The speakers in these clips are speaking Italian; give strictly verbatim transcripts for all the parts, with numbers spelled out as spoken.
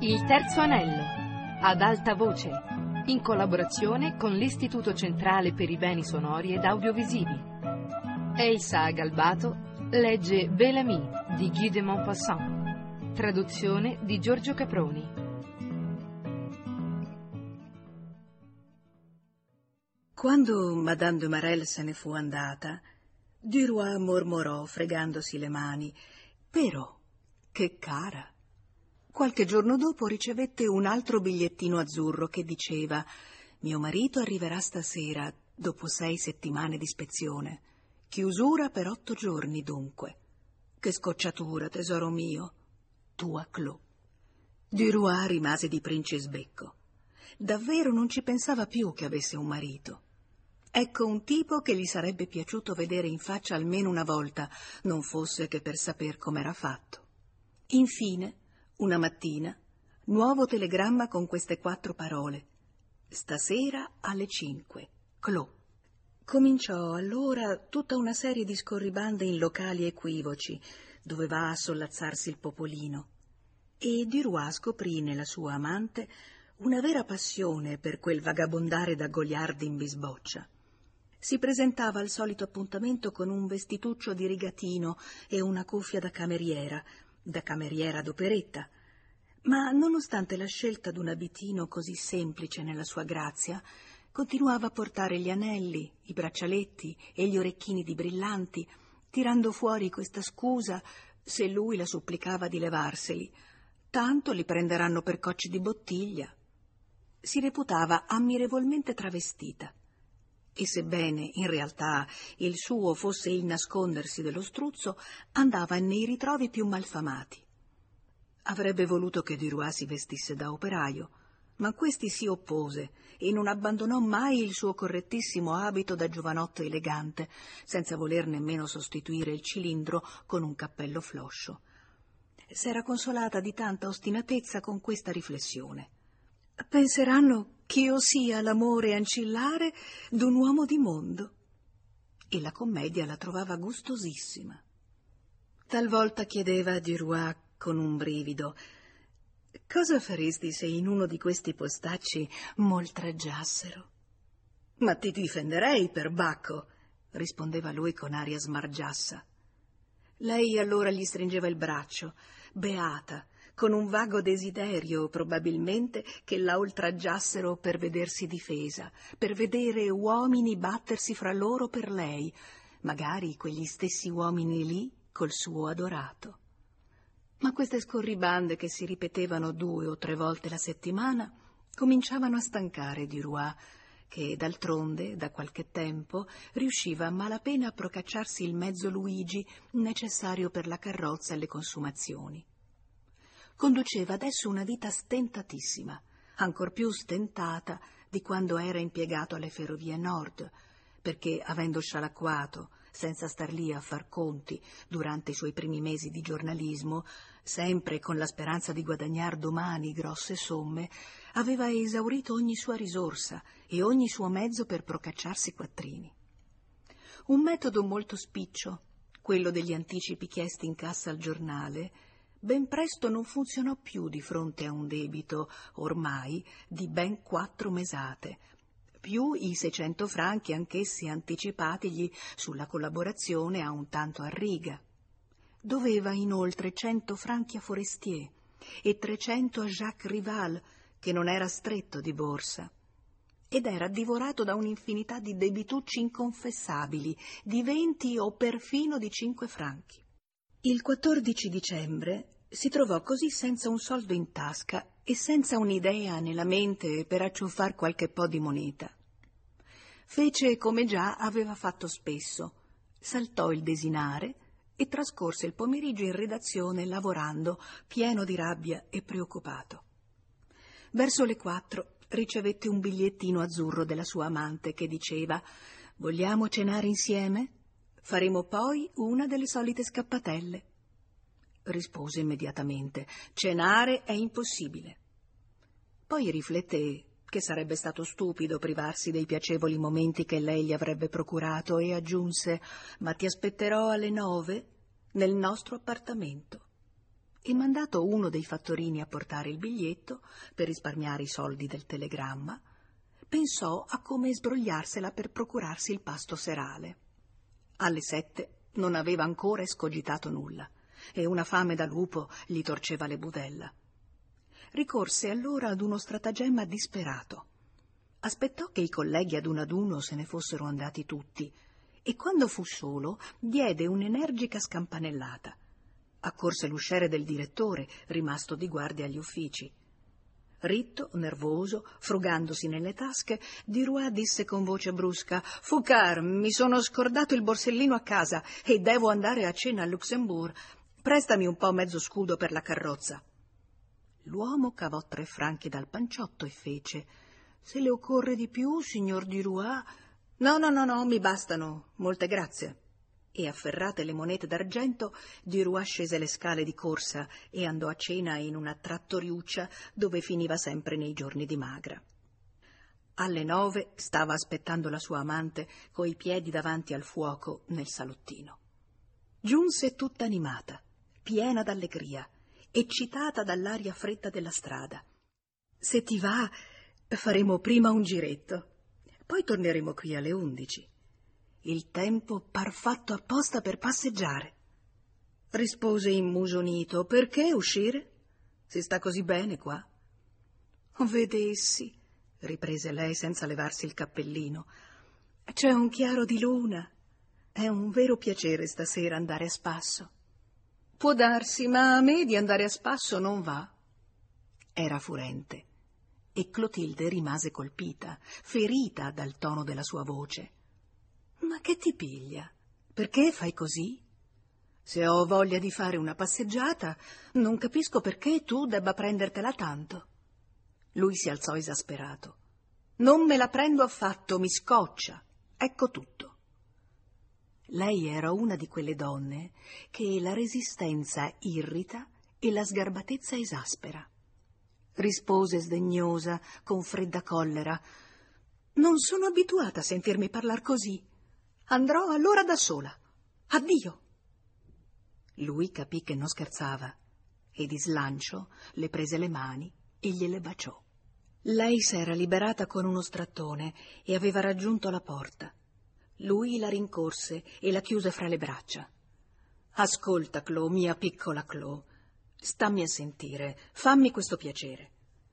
Il terzo anello, ad alta voce, in collaborazione con l'Istituto Centrale per i Beni Sonori ed Audiovisivi. Elsa Galbato legge Bel-Ami di Guy de Maupassant, traduzione di Giorgio Caproni. Quando Madame de Marelle se ne fu andata, Duroy mormorò fregandosi le mani: «Però, che cara!» Qualche giorno dopo ricevette un altro bigliettino azzurro che diceva: «Mio marito arriverà stasera, dopo sei settimane di ispezione. Chiusura per otto giorni, dunque. Che scocciatura, tesoro mio. Tua Clo». Duroy rimase di princisbecco. Davvero non ci pensava più che avesse un marito. Ecco un tipo che gli sarebbe piaciuto vedere in faccia almeno una volta, non fosse che per saper com'era fatto. Infine, una mattina, nuovo telegramma con queste quattro parole: «Stasera alle cinque, Clo». Cominciò allora tutta una serie di scorribande in locali equivoci, dove va a sollazzarsi il popolino, e Duroy scoprì nella sua amante una vera passione per quel vagabondare da goliardi in bisboccia. Si presentava al solito appuntamento con un vestituccio di rigatino e una cuffia da cameriera, da cameriera d'operetta, ma nonostante la scelta d'un abitino così semplice nella sua grazia, continuava a portare gli anelli, i braccialetti e gli orecchini di brillanti, tirando fuori questa scusa se lui la supplicava di levarseli: tanto li prenderanno per cocci di bottiglia. Si reputava ammirevolmente travestita, e sebbene in realtà il suo fosse il nascondersi dello struzzo, andava nei ritrovi più malfamati. Avrebbe voluto che Duroy si vestisse da operaio, ma questi si oppose e non abbandonò mai il suo correttissimo abito da giovanotto elegante, senza voler nemmeno sostituire il cilindro con un cappello floscio. S'era consolata di tanta ostinatezza con questa riflessione: «Penseranno ch'io sia l'amore ancillare d'un uomo di mondo». E la commedia la trovava gustosissima. Talvolta chiedeva a Duroy con un brivido: «Cosa faresti se in uno di questi postacci m'oltraggiassero?» «Ma ti difenderei, per Bacco», rispondeva lui con aria smargiassa. Lei allora gli stringeva il braccio, beata, con un vago desiderio, probabilmente, che la oltraggiassero per vedersi difesa, per vedere uomini battersi fra loro per lei, magari quegli stessi uomini lì col suo adorato. Ma queste scorribande, che si ripetevano due o tre volte la settimana, cominciavano a stancare Duroy, che d'altronde, da qualche tempo, riusciva a malapena a procacciarsi il mezzo Luigi necessario per la carrozza e le consumazioni. Conduceva adesso una vita stentatissima, ancor più stentata di quando era impiegato alle Ferrovie Nord, perché, avendo scialacquato, senza star lì a far conti, durante i suoi primi mesi di giornalismo, sempre con la speranza di guadagnar domani grosse somme, aveva esaurito ogni sua risorsa e ogni suo mezzo per procacciarsi quattrini. Un metodo molto spiccio, quello degli anticipi chiesti in cassa al giornale, ben presto non funzionò più di fronte a un debito, ormai, di ben quattro mesate, più i seicento franchi anch'essi anticipatigli sulla collaborazione a un tanto a riga. Doveva inoltre cento franchi a Forestier e trecento a Jacques Rival, che non era stretto di borsa, ed era divorato da un'infinità di debitucci inconfessabili, di venti o perfino di cinque franchi. Il quattordici dicembre si trovò così senza un soldo in tasca e senza un'idea nella mente per acciuffar qualche po' di moneta. Fece come già aveva fatto spesso: saltò il desinare e trascorse il pomeriggio in redazione lavorando, pieno di rabbia e preoccupato. Verso le quattro ricevette un bigliettino azzurro della sua amante che diceva: «Vogliamo cenare insieme? Faremo poi una delle solite scappatelle». Rispose immediatamente: «Cenare è impossibile». Poi rifletté che sarebbe stato stupido privarsi dei piacevoli momenti che lei gli avrebbe procurato e aggiunse: «Ma ti aspetterò alle nove nel nostro appartamento». e mandato uno dei fattorini a portare il biglietto per risparmiare i soldi del telegramma, pensò a come sbrogliarsela per procurarsi il pasto serale. Alle sette non aveva ancora escogitato nulla e una fame da lupo gli torceva le budella. Ricorse allora ad uno stratagemma disperato. Aspettò che i colleghi ad uno ad uno se ne fossero andati tutti e quando fu solo diede un'energica scampanellata. Accorse l'usciere del direttore, rimasto di guardia agli uffici. Ritto, nervoso, frugandosi nelle tasche, Duroy disse con voce brusca: «Foucard, mi sono scordato il borsellino a casa e devo andare a cena a Luxembourg. Prestami un po' mezzo scudo per la carrozza». L'uomo cavò tre franchi dal panciotto e fece: «Se le occorre di più, signor Duroy?» «No, no, no, no, mi bastano, molte grazie». E afferrate le monete d'argento, Duroy scese le scale di corsa e andò a cena in una trattoriuccia dove finiva sempre nei giorni di magra. Alle nove stava aspettando la sua amante coi piedi davanti al fuoco nel salottino. Giunse tutta animata, piena d'allegria, eccitata dall'aria fredda della strada. «Se ti va, faremo prima un giretto, poi torneremo qui alle undici. Il tempo par fatto apposta per passeggiare». Rispose immusonito: «Perché uscire? Si sta così bene qua». «Vedessi», riprese lei senza levarsi il cappellino, «c'è un chiaro di luna. È un vero piacere stasera andare a spasso». «Può darsi, ma a me di andare a spasso non va». Era furente e Clotilde rimase colpita, ferita dal tono della sua voce. «Ma che ti piglia? Perché fai così? Se ho voglia di fare una passeggiata, non capisco perché tu debba prendertela tanto». Lui si alzò esasperato. «Non me la prendo affatto, mi scoccia. Ecco tutto». Lei era una di quelle donne che la resistenza irrita e la sgarbatezza esaspera. Rispose sdegnosa, con fredda collera: «Non sono abituata a sentirmi parlar così. Andrò allora da sola. Addio». Lui capì che non scherzava e di slancio le prese le mani e gliele baciò. Lei s'era liberata con uno strattone e aveva raggiunto la porta. Lui la rincorse e la chiuse fra le braccia. «Ascolta, Clo, mia piccola Clo, stammi a sentire, fammi questo piacere».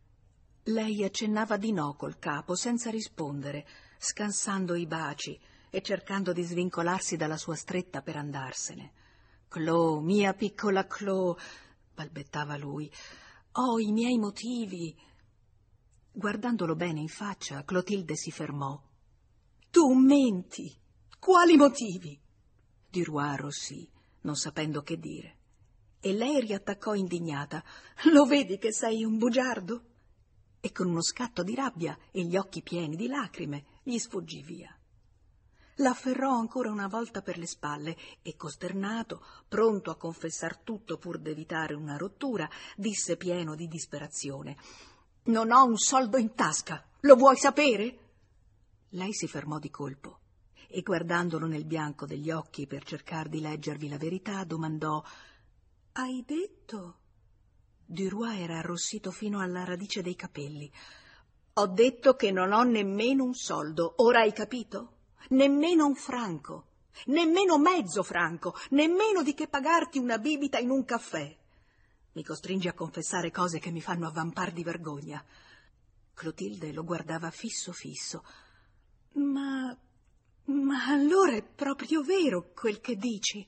Lei accennava di no col capo, senza rispondere, scansando i baci e cercando di svincolarsi dalla sua stretta per andarsene. «Clo, mia piccola Clo», balbettava lui, «ho i miei motivi». Guardandolo bene in faccia, Clotilde si fermò. «Tu menti! Quali motivi?» Duroy arrossì, non sapendo che dire. E lei riattaccò indignata: «Lo vedi che sei un bugiardo?» E con uno scatto di rabbia e gli occhi pieni di lacrime gli sfuggì via. L'afferrò ancora una volta per le spalle e, costernato, pronto a confessar tutto pur d'evitare una rottura, disse pieno di disperazione: «Non ho un soldo in tasca, lo vuoi sapere?» Lei si fermò di colpo e, guardandolo nel bianco degli occhi per cercar di leggervi la verità, domandò: «Hai detto?» Duroy era arrossito fino alla radice dei capelli. «Ho detto che non ho nemmeno un soldo, ora hai capito? Nemmeno un franco, nemmeno mezzo franco, nemmeno di che pagarti una bibita in un caffè. Mi costringi a confessare cose che mi fanno avvampar di vergogna». Clotilde lo guardava fisso fisso. «Ma... ma allora è proprio vero quel che dici?»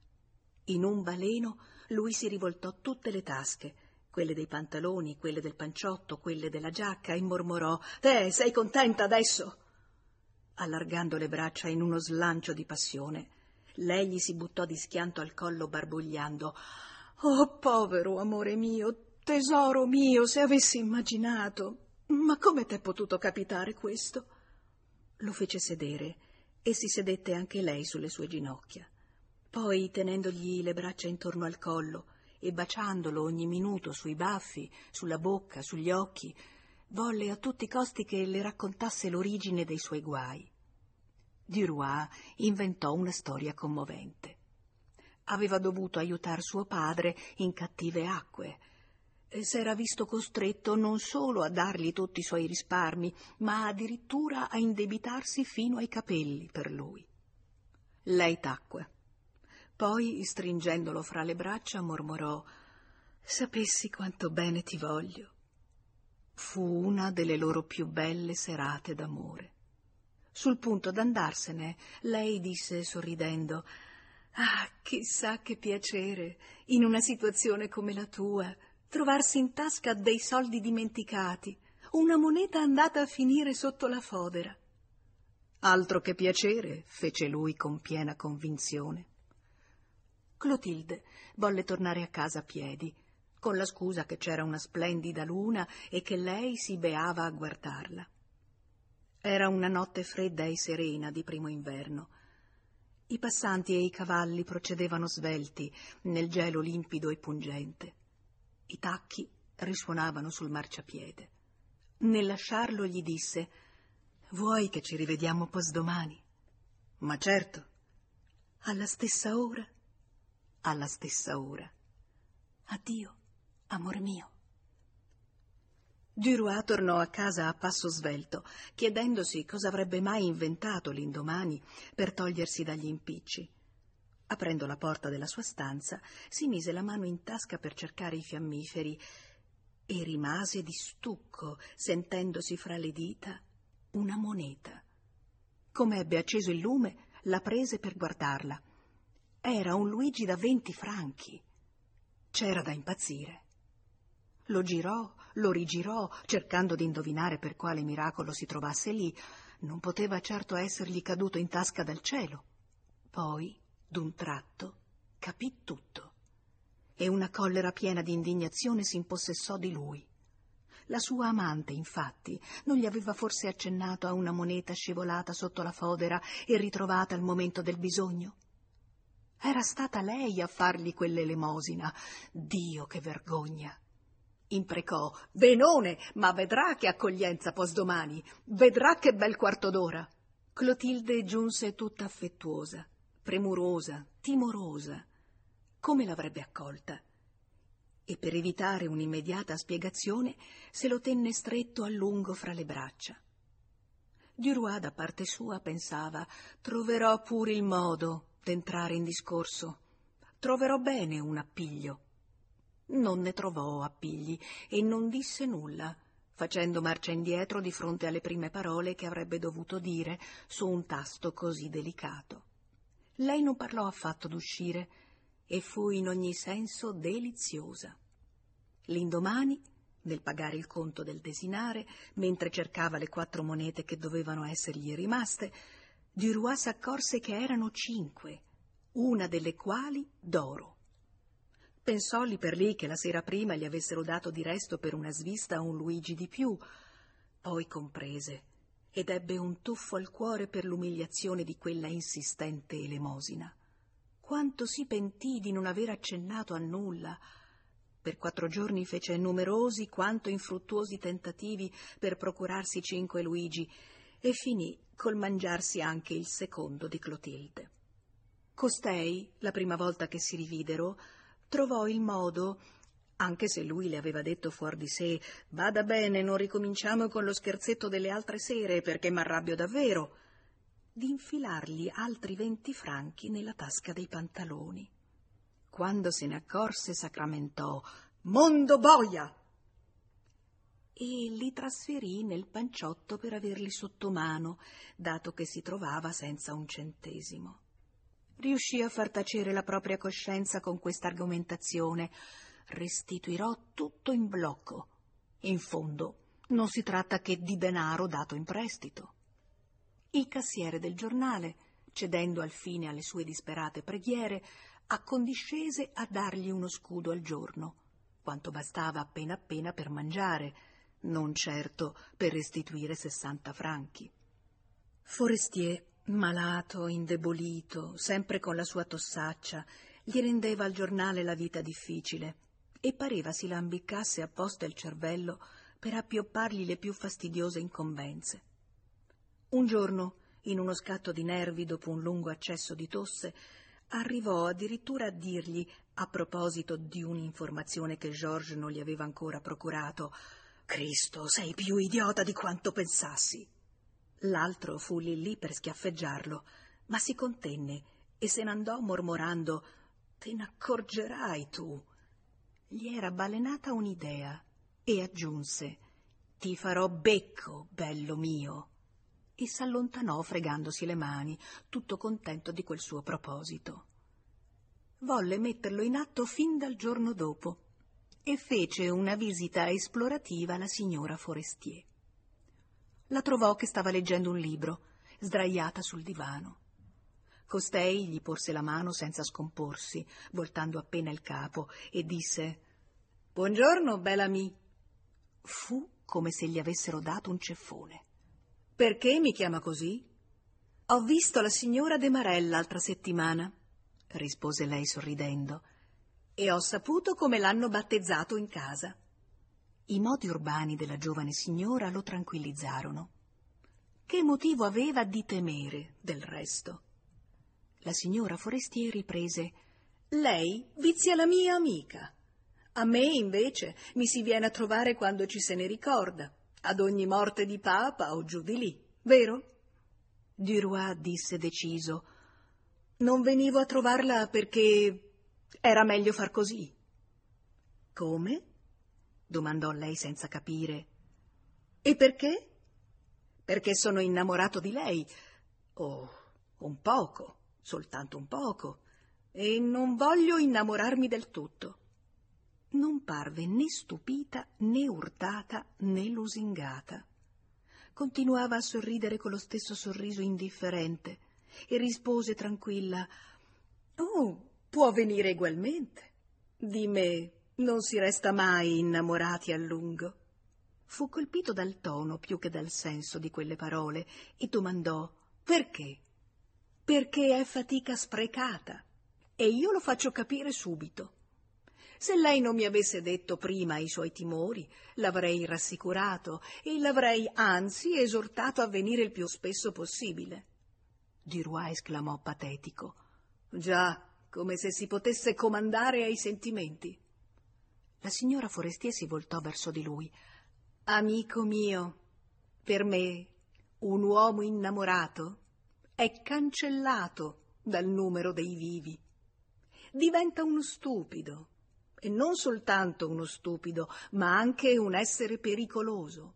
In un baleno lui si rivoltò tutte le tasche, quelle dei pantaloni, quelle del panciotto, quelle della giacca, e mormorò: «Eh, sei contenta adesso?» Allargando le braccia in uno slancio di passione, lei gli si buttò di schianto al collo barbogliando: «Oh, povero amore mio, tesoro mio, se avessi immaginato! Ma come t'è potuto capitare questo?» Lo fece sedere e si sedette anche lei sulle sue ginocchia. Poi, tenendogli le braccia intorno al collo e baciandolo ogni minuto sui baffi, sulla bocca, sugli occhi, volle a tutti i costi che le raccontasse l'origine dei suoi guai. Duroy inventò una storia commovente. aveva dovuto aiutar suo padre in cattive acque. S'era visto costretto non solo a dargli tutti i suoi risparmi, ma addirittura a indebitarsi fino ai capelli per lui. Lei tacque. Poi, stringendolo fra le braccia, mormorò: «Sapessi quanto bene ti voglio». Fu una delle loro più belle serate d'amore. Sul punto d'andarsene, lei disse sorridendo: «Ah, chissà che piacere, in una situazione come la tua, trovarsi in tasca dei soldi dimenticati, una moneta andata a finire sotto la fodera». «Altro che piacere», fece lui con piena convinzione. Clotilde volle tornare a casa a piedi, con la scusa che c'era una splendida luna e che lei si beava a guardarla. Era una notte fredda e serena di primo inverno. I passanti e i cavalli procedevano svelti nel gelo limpido e pungente. I tacchi risuonavano sul marciapiede. Nel lasciarlo gli disse: «Vuoi che ci rivediamo posdomani?» «Ma certo». «Alla stessa ora?» «Alla stessa ora». «Addio, amor mio». Duroy tornò a casa a passo svelto, chiedendosi cosa avrebbe mai inventato l'indomani per togliersi dagli impicci. Aprendo la porta della sua stanza, si mise la mano in tasca per cercare i fiammiferi e rimase di stucco, sentendosi fra le dita una moneta. Come ebbe acceso il lume, la prese per guardarla. Era un Luigi da venti franchi. C'era da impazzire. Lo girò, lo rigirò, cercando di indovinare per quale miracolo si trovasse lì. Non poteva certo essergli caduto in tasca dal cielo. Poi, d'un tratto, capì tutto, e una collera piena di indignazione si impossessò di lui. La sua amante, infatti, non gli aveva forse accennato a una moneta scivolata sotto la fodera e ritrovata al momento del bisogno? Era stata lei a fargli quell'elemosina. Dio, che vergogna! Imprecò: «Benone, ma vedrà che accoglienza posdomani, vedrà che bel quarto d'ora». Clotilde giunse tutta affettuosa, premurosa, timorosa. Come l'avrebbe accolta? E per evitare un'immediata spiegazione se lo tenne stretto a lungo fra le braccia. Duroy, da parte sua, pensava: «Troverò pure il modo d'entrare in discorso. Troverò bene un appiglio». Non ne trovò appigli e non disse nulla, facendo marcia indietro di fronte alle prime parole che avrebbe dovuto dire su un tasto così delicato. Lei non parlò affatto d'uscire e fu in ogni senso deliziosa. L'indomani, nel pagare il conto del desinare, mentre cercava le quattro monete che dovevano essergli rimaste, Duroy s'accorse che erano cinque, una delle quali d'oro. Pensò lì per lì che la sera prima gli avessero dato di resto per una svista un Luigi di più. Poi comprese ed ebbe un tuffo al cuore per l'umiliazione di quella insistente elemosina. Quanto si pentì di non aver accennato a nulla. Per quattro giorni fece numerosi quanto infruttuosi tentativi per procurarsi cinque Luigi e finì col mangiarsi anche il secondo di Clotilde. Costei, la prima volta che si rividero, trovò il modo, anche se lui le aveva detto fuor di sé: «Vada bene, non ricominciamo con lo scherzetto delle altre sere, perché m'arrabbio davvero», di infilargli altri venti franchi nella tasca dei pantaloni. Quando se ne accorse, sacramentò: «Mondo boia!» e li trasferì nel panciotto per averli sotto mano, dato che si trovava senza un centesimo. Riuscì a far tacere la propria coscienza con questa argomentazione: «Restituirò tutto in blocco. In fondo non si tratta che di denaro dato in prestito». Il cassiere del giornale, cedendo al fine alle sue disperate preghiere, accondiscese a dargli uno scudo al giorno, quanto bastava appena appena per mangiare, non certo per restituire sessanta franchi. Forestier, malato, indebolito, sempre con la sua tossaccia, gli rendeva al giornale la vita difficile e pareva si lambiccasse apposta il cervello per appioppargli le più fastidiose incombenze. Un giorno, in uno scatto di nervi dopo un lungo accesso di tosse, Arrivò addirittura a dirgli, a proposito di un'informazione che Georges non gli aveva ancora procurato: «Cristo, sei più idiota di quanto pensassi!» L'altro fu lì lì per schiaffeggiarlo, ma si contenne e se n'andò mormorando: «Te ne accorgerai tu!» Gli era balenata un'idea e aggiunse: «Ti farò becco, bello mio!» e s'allontanò fregandosi le mani, tutto contento di quel suo proposito. Volle metterlo in atto fin dal giorno dopo e fece una visita esplorativa alla signora Forestier. La trovò che stava leggendo un libro, sdraiata sul divano. Costei gli porse la mano senza scomporsi, voltando appena il capo, e disse: «Buongiorno, bella amie». Fu come se gli avessero dato un ceffone. «Perché mi chiama così?» «Ho visto la signora de Marelle l'altra settimana», rispose lei sorridendo, «e ho saputo come l'hanno battezzato in casa». I modi urbani della giovane signora lo tranquillizzarono. Che motivo aveva di temere, del resto? La signora Forestier riprese: «Lei vizia la mia amica. A me, invece, mi si viene a trovare quando ci se ne ricorda, ad ogni morte di papa o giù di lì, vero?» Duroy disse deciso: «Non venivo a trovarla perché era meglio far così». «Come?» domandò lei senza capire. «E perché?» «Perché sono innamorato di lei, oh, un poco, soltanto un poco, e non voglio innamorarmi del tutto». Non parve né stupita, né urtata, né lusingata. Continuava a sorridere con lo stesso sorriso indifferente e rispose tranquilla: «Oh, può venire egualmente. Di me non si resta mai innamorati a lungo». Fu colpito dal tono più che dal senso di quelle parole e domandò: «Perché?» «Perché è fatica sprecata, e io lo faccio capire subito. Se lei non mi avesse detto prima i suoi timori, l'avrei rassicurato e l'avrei anzi esortato a venire il più spesso possibile». Duroy esclamò patetico: «Già, come se si potesse comandare ai sentimenti». La signora Forestier si voltò verso di lui. «Amico mio, per me un uomo innamorato è cancellato dal numero dei vivi. Diventa uno stupido, e non soltanto uno stupido, ma anche un essere pericoloso.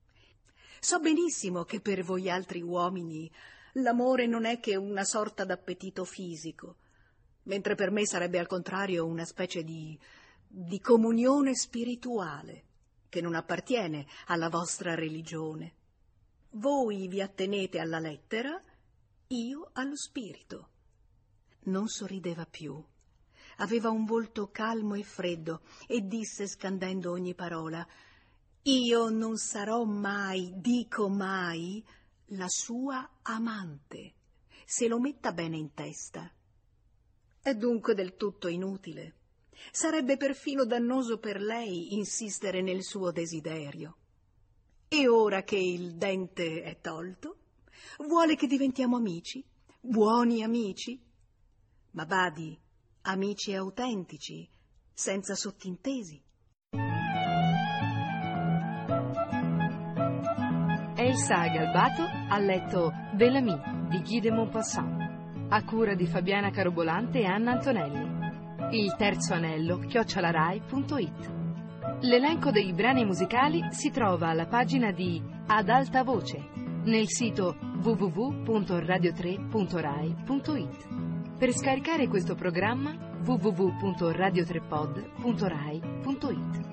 So benissimo che per voi altri uomini l'amore non è che una sorta d'appetito fisico, mentre per me sarebbe al contrario una specie di, di comunione spirituale che non appartiene alla vostra religione. Voi vi attenete alla lettera, io allo spirito». Non sorrideva più. Aveva un volto calmo e freddo e disse, scandendo ogni parola: «Io non sarò mai, dico mai, la sua amante. Se lo metta bene in testa. È dunque del tutto inutile. Sarebbe perfino dannoso per lei insistere nel suo desiderio. E ora che il dente è tolto, vuole che diventiamo amici, buoni amici? Ma badi, amici autentici, senza sottintesi». Elsa Galbato ha letto Bel Ami di Guy de Maupassant, a cura di Fabiana Carobolante e Anna Antonelli. Il terzo anello chiocciolarai punto it. L'elenco dei brani musicali si trova alla pagina di Ad Alta Voce nel sito w w w punto radio tre punto rai punto it. Per scaricare questo programma w w w punto radio tre pod punto rai punto it.